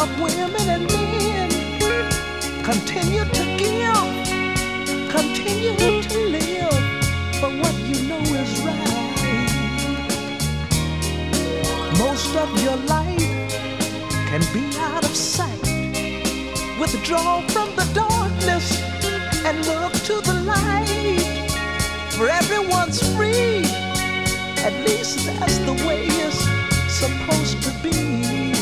of women and men. Continue to give, continue to live for what you know is right. Most of your life can be out of sight. Withdraw from the darkness and look to the light. For everyone's free, at least that's the way it's supposed to be.